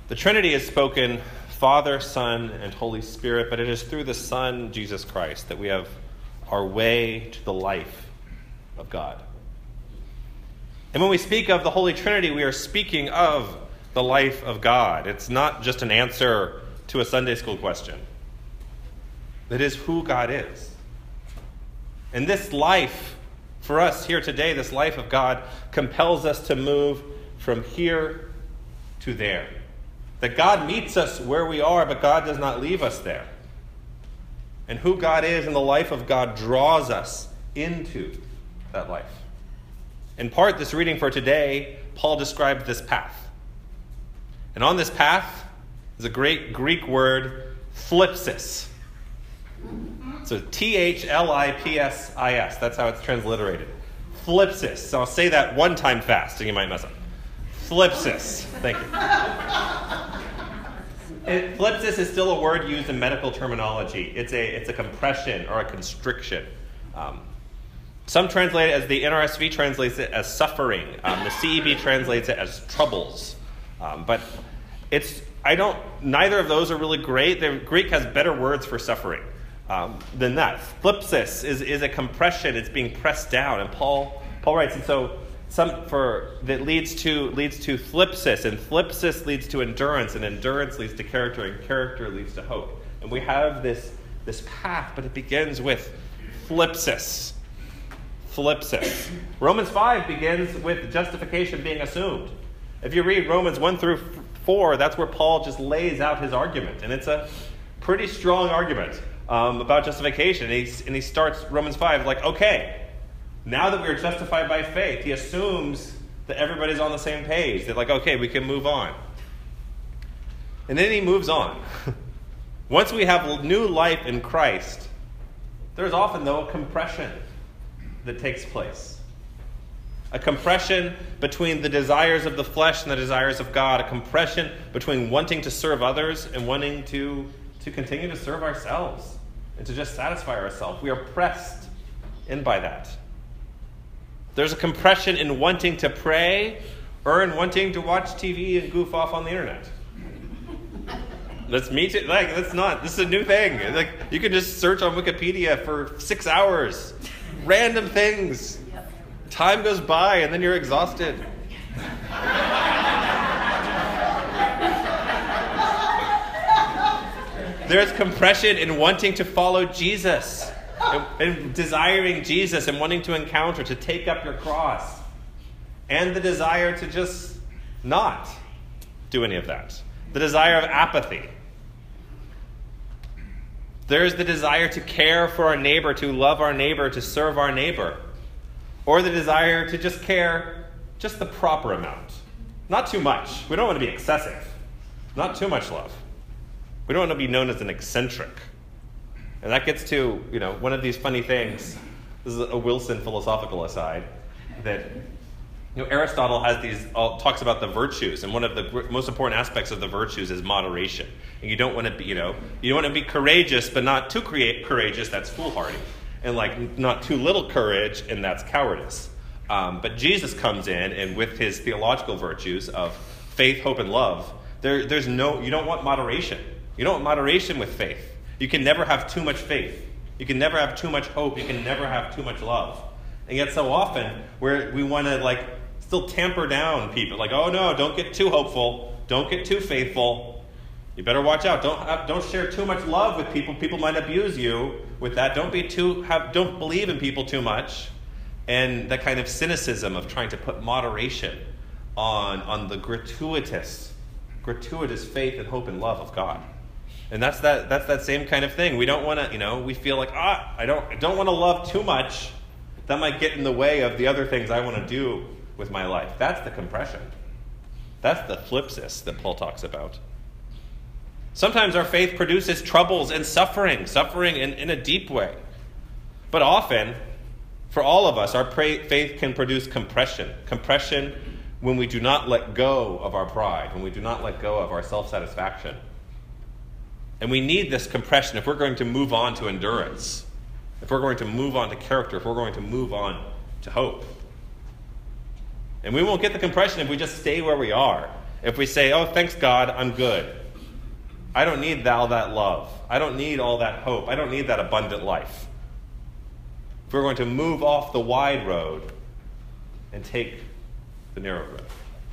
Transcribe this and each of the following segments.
The Trinity is spoken Father, Son, and Holy Spirit, but it is through the Son, Jesus Christ, that we have our way to the life of God. And when we speak of the Holy Trinity, we are speaking of the life of God. It's not just an answer to a Sunday school question. It is who God is. And this life, for us here today, this life of God compels us to move from here to there. That God meets us where we are, but God does not leave us there. And who God is and the life of God draws us into that life. In part, this reading for today, Paul described this path. And on this path is a great Greek word, thlipsis. So Thlipsis. That's how it's transliterated. Thlipsis. So I'll say that one time fast, so you might mess up. Thlipsis. Thank you. And thlipsis is still a word used in medical terminology. It's a compression or a constriction. Some translate it as the NRSV translates it as suffering. The CEB translates it as troubles. But neither of those are really great. The Greek has better words for suffering than that. Thlipsis is a compression. It's being pressed down. And Paul writes, and so that leads to thlipsis, and thlipsis leads to endurance, and endurance leads to character, and character leads to hope. And we have this path, but it begins with thlipsis. Thlipsis. Romans 5 begins with justification being assumed. If you read Romans 1 through 4, that's where Paul just lays out his argument. And it's a pretty strong argument about justification. And he starts Romans 5 like, okay, now that we are justified by faith, he assumes that everybody's on the same page. They're like, okay, we can move on. And then he moves on. Once we have new life in Christ, there's often, though, a compression that takes place. A compression between the desires of the flesh and the desires of God. A compression between wanting to serve others and wanting to continue to serve ourselves and to just satisfy ourselves. We are pressed in by that. There's a compression in wanting to pray or in wanting to watch TV and goof off on the internet. That's me too. This is a new thing. Like, you can just search on Wikipedia for 6 hours. Random things. Time goes by and then you're exhausted. There's compression in wanting to follow Jesus and desiring Jesus and wanting to encounter, to take up your cross. And the desire to just not do any of that. The desire of apathy. There's the desire to care for our neighbor, to love our neighbor, to serve our neighbor. Or the desire to just care just the proper amount. Not too much. We don't want to be excessive. Not too much love. We don't want to be known as an eccentric. And that gets to, one of these funny things. This is a Wilson philosophical aside. That, Aristotle talks about the virtues. And one of the most important aspects of the virtues is moderation. And you don't want to be, you don't want to be courageous, but not too courageous. That's foolhardy. And not too little courage, and that's cowardice. But Jesus comes in, and with his theological virtues of faith, hope, and love, you don't want moderation. You don't want moderation with faith. You can never have too much faith. You can never have too much hope. You can never have too much love. And yet so often, we want to still tamper down people. Like, oh no, don't get too hopeful. Don't get too faithful. You better watch out. Don't share too much love with people. People might abuse you with that. Don't believe in people too much. And that kind of cynicism of trying to put moderation on the gratuitous faith and hope and love of God. And that's that same kind of thing. We don't want to, we feel like, I don't want to love too much. That might get in the way of the other things I want to do with my life. That's the compression. That's the thlipsis that Paul talks about. Sometimes our faith produces troubles and suffering in a deep way. But often, for all of us, our faith can produce compression. Compression when we do not let go of our pride, when we do not let go of our self-satisfaction. And we need this compression if we're going to move on to endurance, if we're going to move on to character, if we're going to move on to hope. And we won't get the compression if we just stay where we are if we say, oh, thanks God, I'm good. I don't need all that love. I don't need all that hope. I don't need that abundant life. If we're going to move off the wide road and take the narrow road.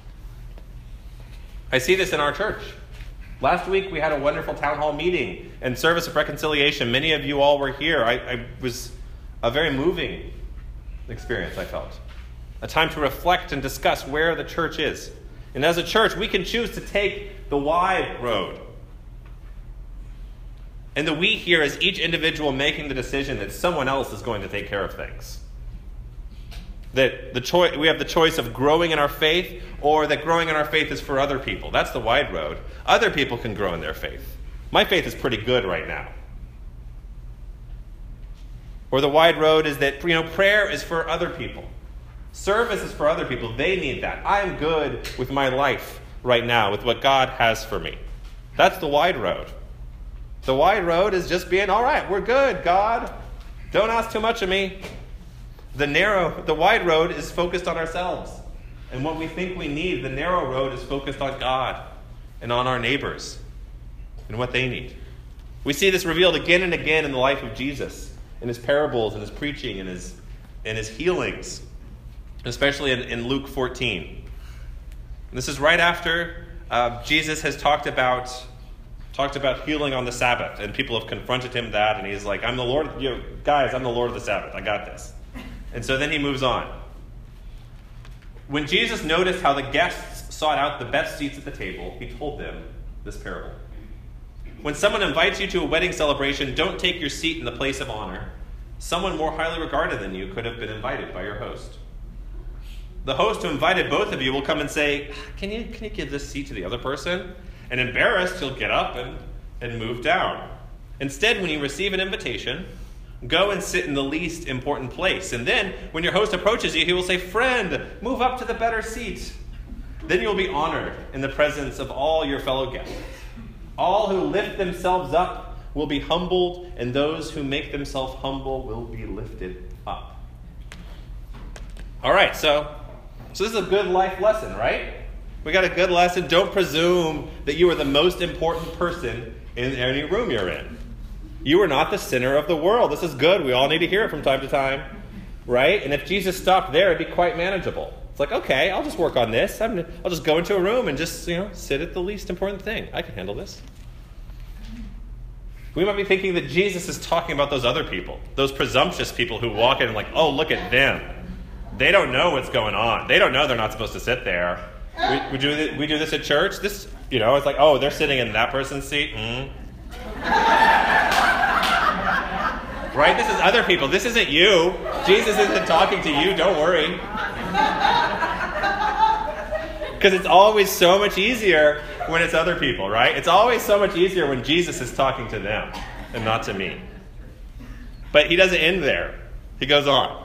I see this in our church. Last week we had a wonderful town hall meeting and service of reconciliation. Many of you all were here. I was a very moving experience, I felt. A time to reflect and discuss where the church is. And as a church, we can choose to take the wide road. And the we here is each individual making the decision that someone else is going to take care of things. That we have the choice of growing in our faith, or that growing in our faith is for other people. That's the wide road. Other people can grow in their faith. My faith is pretty good right now. Or the wide road is that, prayer is for other people. Service is for other people. They need that. I'm good with my life right now, with what God has for me. That's the wide road. The wide road is just being, all right, we're good, God. Don't ask too much of me. The wide road is focused on ourselves and what we think we need. The narrow road is focused on God and on our neighbors and what they need. We see this revealed again and again in the life of Jesus, in his parables, in his preaching, in his healings, especially in Luke 14. And this is right after Jesus has talked about healing on the Sabbath, and people have confronted him that, and he's like, I'm the Lord, guys, I'm the Lord of the Sabbath, I got this. And so then he moves on. When Jesus noticed how the guests sought out the best seats at the table, he told them this parable. When someone invites you to a wedding celebration, don't take your seat in the place of honor. Someone more highly regarded than you could have been invited by your host. The host who invited both of you will come and say, can you give this seat to the other person? And embarrassed, he'll get up and move down. Instead, when you receive an invitation, go and sit in the least important place. And then, when your host approaches you, he will say, friend, move up to the better seat. Then you'll be honored in the presence of all your fellow guests. All who lift themselves up will be humbled, and those who make themselves humble will be lifted up. All right, so this is a good life lesson, right? We got a good lesson. Don't presume that you are the most important person in any room you're in. You are not the center of the world. This is good. We all need to hear it from time to time, right? And if Jesus stopped there, it'd be quite manageable. It's like, okay, I'll just work on this. I'll just go into a room and just, sit at the least important thing. I can handle this. We might be thinking that Jesus is talking about those other people, those presumptuous people who walk in and like, oh, look at them. They don't know what's going on. They don't know they're not supposed to sit there. We do this at church. It's like, oh, they're sitting in that person's seat. Right? This is other people. This isn't you. Jesus isn't talking to you. Don't worry. Because it's always so much easier when it's other people, right? It's always so much easier when Jesus is talking to them and not to me. But he doesn't end there. He goes on.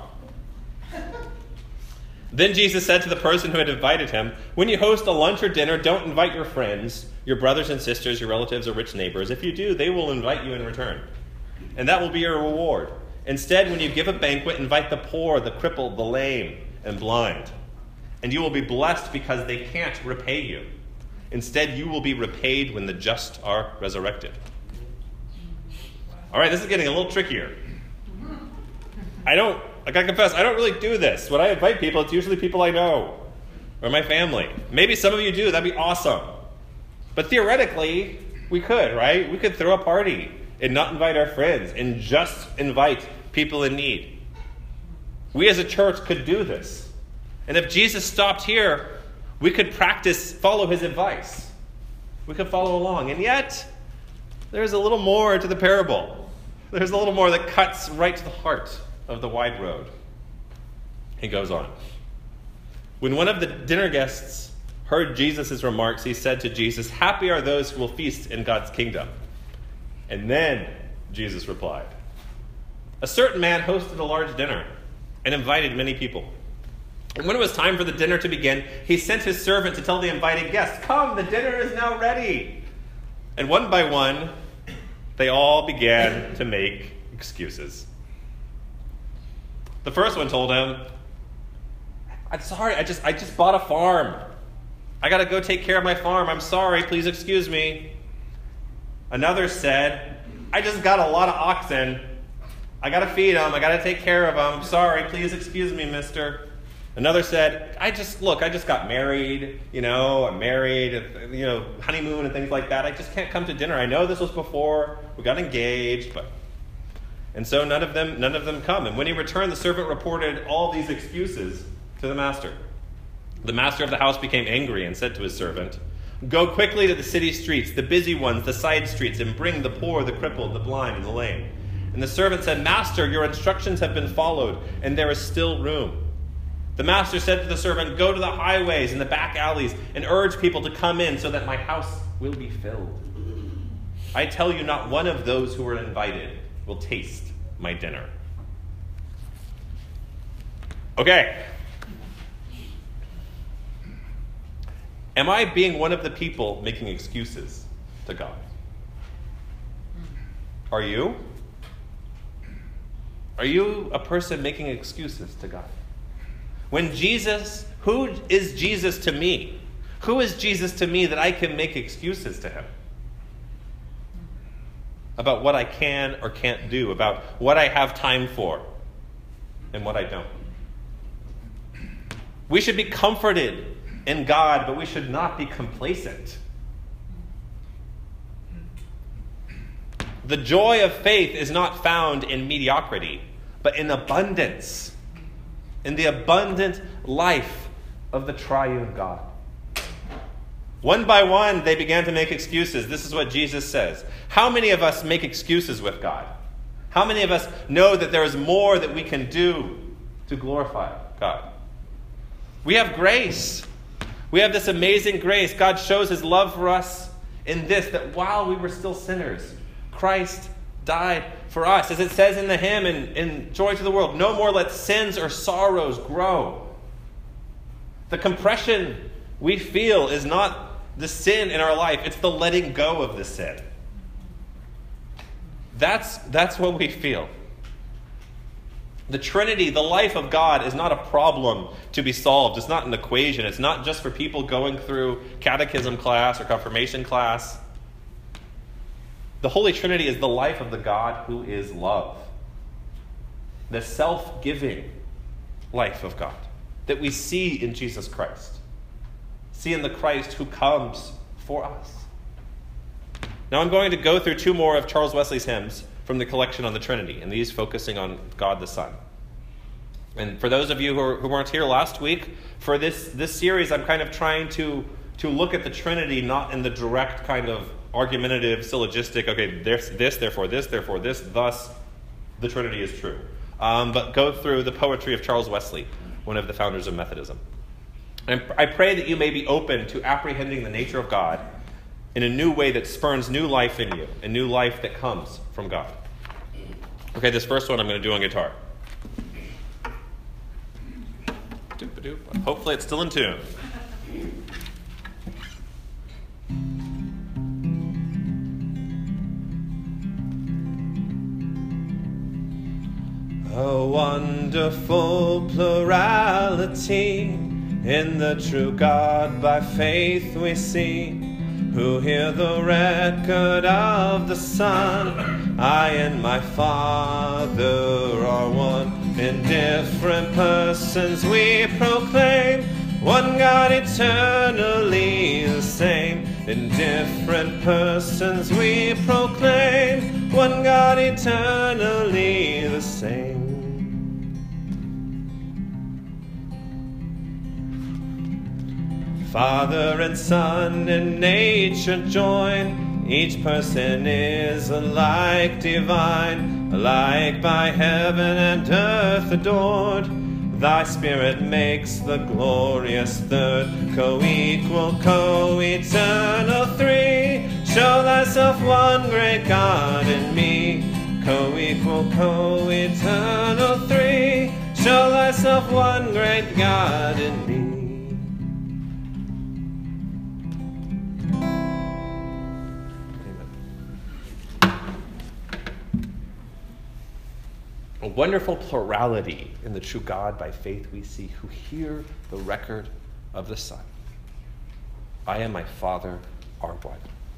Then Jesus said to the person who had invited him, when you host a lunch or dinner, don't invite your friends, your brothers and sisters, your relatives, or rich neighbors. If you do, they will invite you in return. And that will be your reward. Instead, when you give a banquet, invite the poor, the crippled, the lame, and blind. And you will be blessed because they can't repay you. Instead, you will be repaid when the just are resurrected. All right, this is getting a little trickier. I gotta confess, I don't really do this. When I invite people, it's usually people I know or my family. Maybe some of you do. That'd be awesome. But theoretically, we could, right? We could throw a party and not invite our friends and just invite people in need. We as a church could do this. And if Jesus stopped here, we could follow his advice. We could follow along. And yet, there's a little more to the parable. There's a little more that cuts right to the heart of the wide road. He goes on. When one of the dinner guests heard Jesus' remarks, he said to Jesus, happy are those who will feast in God's kingdom. And then Jesus replied, a certain man hosted a large dinner and invited many people. And when it was time for the dinner to begin, he sent his servant to tell the invited guests, come, the dinner is now ready. And one by one, they all began to make excuses. The first one told him, I'm sorry, I just bought a farm. I got to go take care of my farm. I'm sorry. Please excuse me. Another said, I just got a lot of oxen. I got to feed them. I got to take care of them. Sorry. Please excuse me, mister. Another said, I just got married. I'm married, honeymoon and things like that. I just can't come to dinner. I know this was before we got engaged, but... And so none of them come. And when he returned, the servant reported all these excuses to the master. The master of the house became angry and said to his servant, go quickly to the city streets, the busy ones, the side streets, and bring the poor, the crippled, the blind, and the lame. And the servant said, Master, your instructions have been followed, and there is still room. The master said to the servant, go to the highways and the back alleys and urge people to come in so that my house will be filled. I tell you, not one of those who were invited will taste my dinner. Okay. Am I being one of the people making excuses to God? Are you? Are you a person making excuses to God? When Jesus, who is Jesus to me? Who is Jesus to me that I can make excuses to him? About what I can or can't do, about what I have time for and what I don't. We should be comforted in God, but we should not be complacent. The joy of faith is not found in mediocrity, but in abundance, in the abundant life of the triune God. One by one, they began to make excuses. This is what Jesus says. How many of us make excuses with God? How many of us know that there is more that we can do to glorify God? We have grace. We have this amazing grace. God shows his love for us in this, that while we were still sinners, Christ died for us. As it says in the hymn in Joy to the World, no more let sins or sorrows grow. The compression we feel is not the sin in our life, it's the letting go of the sin. That's what we feel. The Trinity, the life of God, is not a problem to be solved. It's not an equation. It's not just for people going through catechism class or confirmation class. The Holy Trinity is the life of the God who is love. The self-giving life of God that we see in Jesus Christ. See in the Christ who comes for us. Now I'm going to go through two more of Charles Wesley's hymns from the collection on the Trinity, and these focusing on God the Son. And for those of you who weren't here last week, for this series I'm kind of trying to look at the Trinity not in the direct kind of argumentative, syllogistic, okay, there's this, therefore this, thus the Trinity is true. But go through the poetry of Charles Wesley, one of the founders of Methodism. And I pray that you may be open to apprehending the nature of God in a new way that spurns new life in you, a new life that comes from God. Okay, this first one I'm going to do on guitar. Hopefully it's still in tune. A wonderful plurality in the true God by faith we see, who hear the record of the Son. I and my Father are one. In different persons we proclaim one God eternally the same. In different persons we proclaim one God eternally the same. Father and Son in nature join, each person is alike divine, alike by heaven and earth adored. Thy Spirit makes the glorious third, co-equal, co-eternal three. Show thyself one great God in me, co-equal, co-eternal three. Show thyself one great God in me. A wonderful plurality in the true God by faith we see, who hear the record of the Son. I and my Father are one.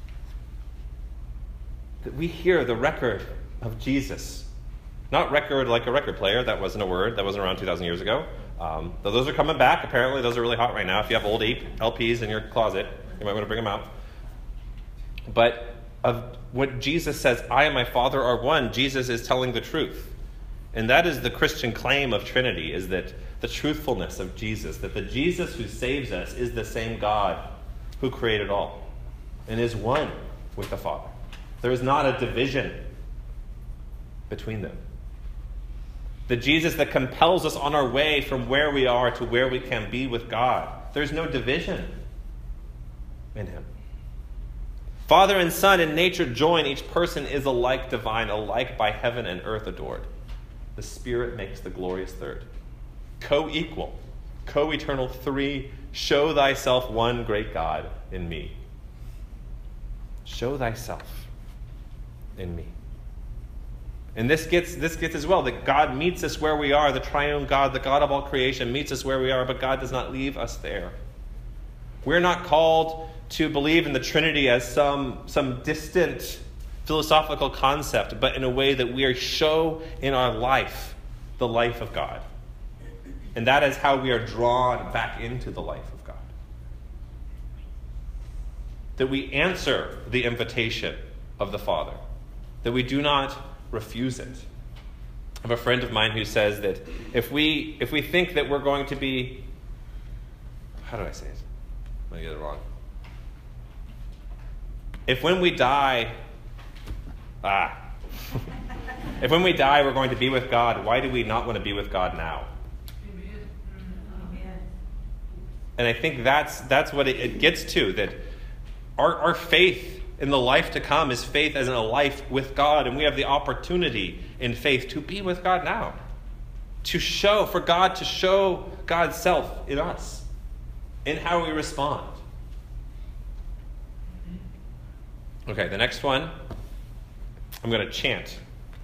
That we hear the record of Jesus. Not record like a record player. That wasn't a word. That wasn't around 2,000 years ago. Though those are coming back. Apparently, those are really hot right now. If you have old LPs in your closet, you might want to bring them out. But of what Jesus says, I and my Father are one, Jesus is telling the truth. And that is the Christian claim of Trinity, is that the truthfulness of Jesus, that the Jesus who saves us is the same God who created all and is one with the Father. There is not a division between them. The Jesus that compels us on our way from where we are to where we can be with God. There's no division in him. Father and Son in nature join. Each person is alike divine, alike by heaven and earth adored. The Spirit makes the glorious third. Co-equal, co-eternal three. Show thyself one great God in me. Show thyself in me. And this gets as well, that God meets us where we are. The triune God, the God of all creation, meets us where we are, but God does not leave us there. We're not called to believe in the Trinity as some distant philosophical concept, but in a way that we show in our life the life of God. And that is how we are drawn back into the life of God. That we answer the invitation of the Father. That we do not refuse it. I have a friend of mine who says that if we think that we're going to be, how do I say it? I'm going to get it wrong. If when we die, if when we die we're going to be with God, why do we not want to be with God now? Amen. And I think that's what it gets to, that our faith in the life to come is faith as in a life with God, and we have the opportunity in faith to be with God now. For God to show God's self in us, in how we respond. Okay, the next one, I'm going to chant.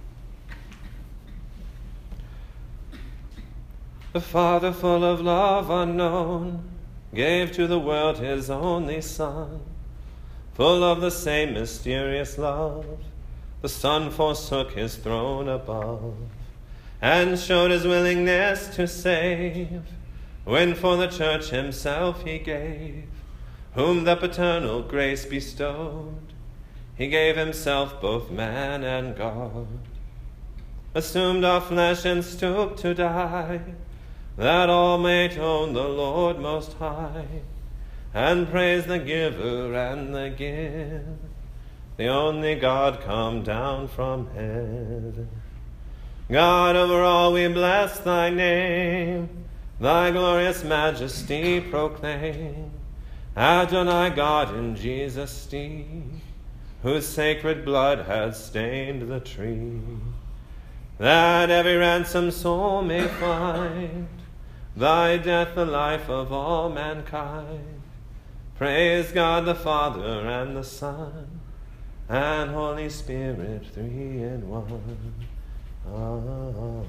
The Father, full of love unknown, gave to the world his only Son. Full of the same mysterious love, the Son forsook his throne above, and showed his willingness to save, when for the church himself he gave, whom the paternal grace bestowed. He gave himself both man and God, assumed our flesh and stooped to die, that all might own the Lord most high, and praise the giver and the gift, the only God come down from heaven. God over all, we bless thy name, thy glorious majesty proclaim. Adonai, God in Jesus' stead, whose sacred blood has stained the tree, that every ransomed soul may find thy death the life of all mankind. Praise God the Father and the Son and Holy Spirit, three in one. Amen.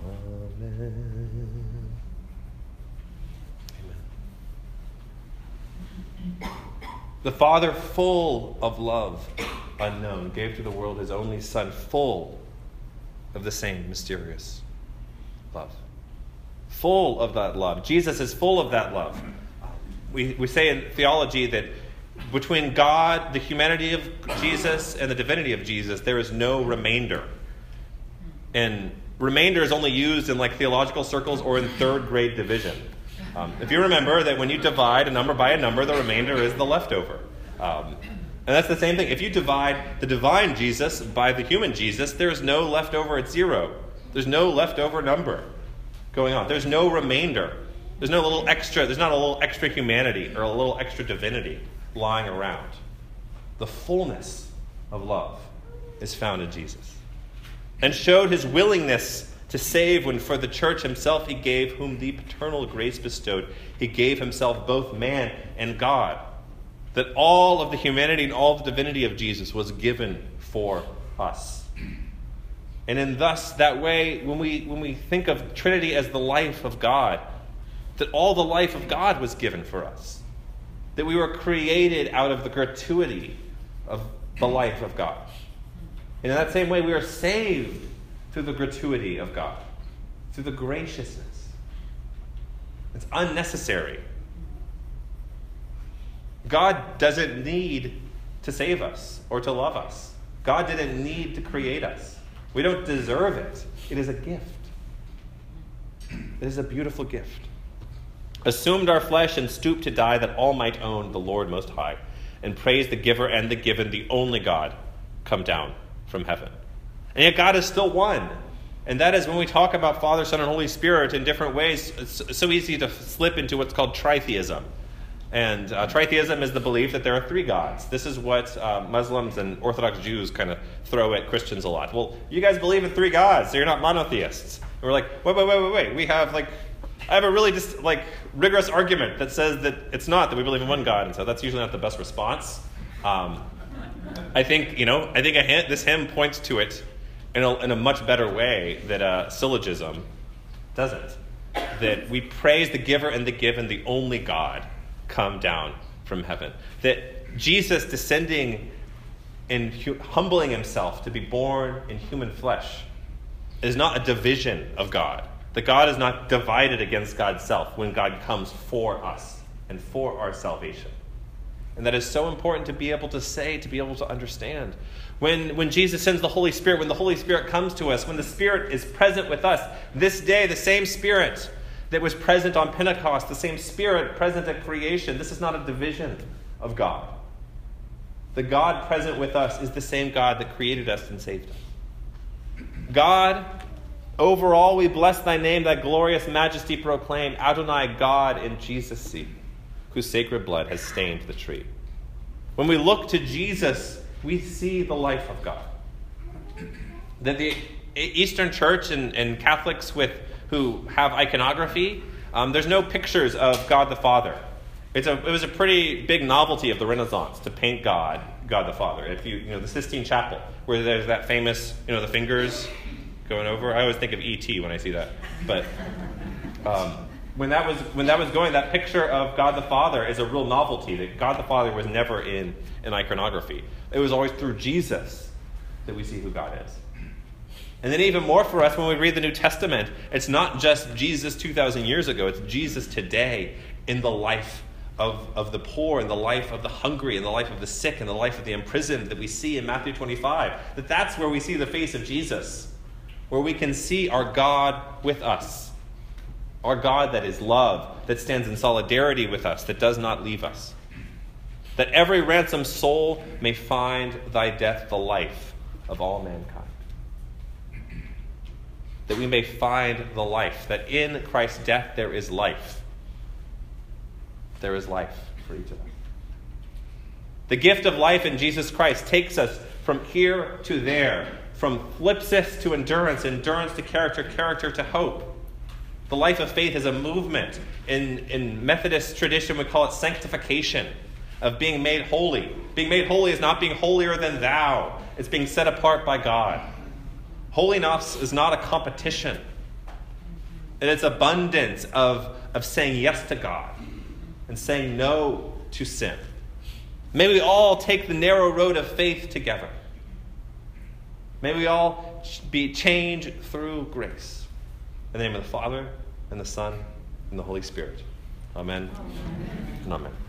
Amen. The Father, full of love unknown, gave to the world his only Son, full of the same mysterious love. Full of that love. Jesus is full of that love. We say in theology that between God, the humanity of Jesus, and the divinity of Jesus, there is no remainder. And remainder is only used in theological circles or in third grade division. If you remember that when you divide a number by a number, the remainder is the leftover. And that's the same thing. If you divide the divine Jesus by the human Jesus, there is no leftover at zero. There's no leftover number going on. There's no remainder. There's no little extra. There's not a little extra humanity or a little extra divinity lying around. The fullness of love is found in Jesus. And showed his willingness to save when for the church himself he gave, whom the paternal grace bestowed. He gave himself both man and God. That all of the humanity and all the divinity of Jesus was given for us. And in thus, that way, when we think of Trinity as the life of God, that all the life of God was given for us. That we were created out of the gratuity of the life of God. And in that same way, we are saved through the gratuity of God, through the graciousness. It's unnecessary. God doesn't need to save us or to love us. God didn't need to create us. We don't deserve it. It is a gift. It is a beautiful gift. Assumed our flesh and stooped to die that all might own the Lord Most High and praise the giver and the given, the only God, come down from heaven. And yet God is still one. And that is when we talk about Father, Son, and Holy Spirit in different ways, it's so easy to slip into what's called tritheism. And tritheism is the belief that there are three gods. This is what Muslims and Orthodox Jews kind of throw at Christians a lot. Well, you guys believe in three gods, so you're not monotheists. And we're like, wait. We have I have a really rigorous argument that says that it's not, that we believe in one God. And so that's usually not the best response. I think this hymn points to it in a much better way that syllogism doesn't. That we praise the giver and the given, the only God, come down from heaven. That Jesus descending and humbling himself to be born in human flesh is not a division of God. That God is not divided against God's self when God comes for us and for our salvation. And that is so important to be able to say, to be able to understand. When Jesus sends the Holy Spirit, when the Holy Spirit comes to us, when the Spirit is present with us, this day, the same Spirit that was present on Pentecost, the same Spirit present at creation, this is not a division of God. The God present with us is the same God that created us and saved us. God, overall, we bless thy name, thy glorious majesty proclaim, Adonai, God in Jesus see, whose sacred blood has stained the tree. When we look to Jesus, we see the life of God. That the Eastern Church and Catholics who have iconography, there's no pictures of God the Father. It was a pretty big novelty of the Renaissance to paint God the Father. If the Sistine Chapel, where there's that famous, the fingers going over. I always think of E.T. when I see that. But when that was going, that picture of God the Father is a real novelty. That God the Father was never in an iconography. It was always through Jesus that we see who God is. And then even more for us when we read the New Testament, it's not just Jesus 2,000 years ago. It's Jesus today in the life of the poor, in the life of the hungry, in the life of the sick, in the life of the imprisoned that we see in Matthew 25. That's where we see the face of Jesus, where we can see our God with us. Our God that is love, that stands in solidarity with us, that does not leave us. That every ransomed soul may find thy death the life of all mankind. That we may find the life, that in Christ's death there is life. There is life for each of us. The gift of life in Jesus Christ takes us from here to there, from thlipsis to endurance, endurance to character, character to hope. The life of faith is a movement. In Methodist tradition, we call it sanctification, of being made holy. Being made holy is not being holier than thou. It's being set apart by God. Holiness is not a competition. And it's abundance of saying yes to God and saying no to sin. May we all take the narrow road of faith together. May we all be changed through grace. In the name of the Father, and the Son, and the Holy Spirit. Amen. Amen. And amen.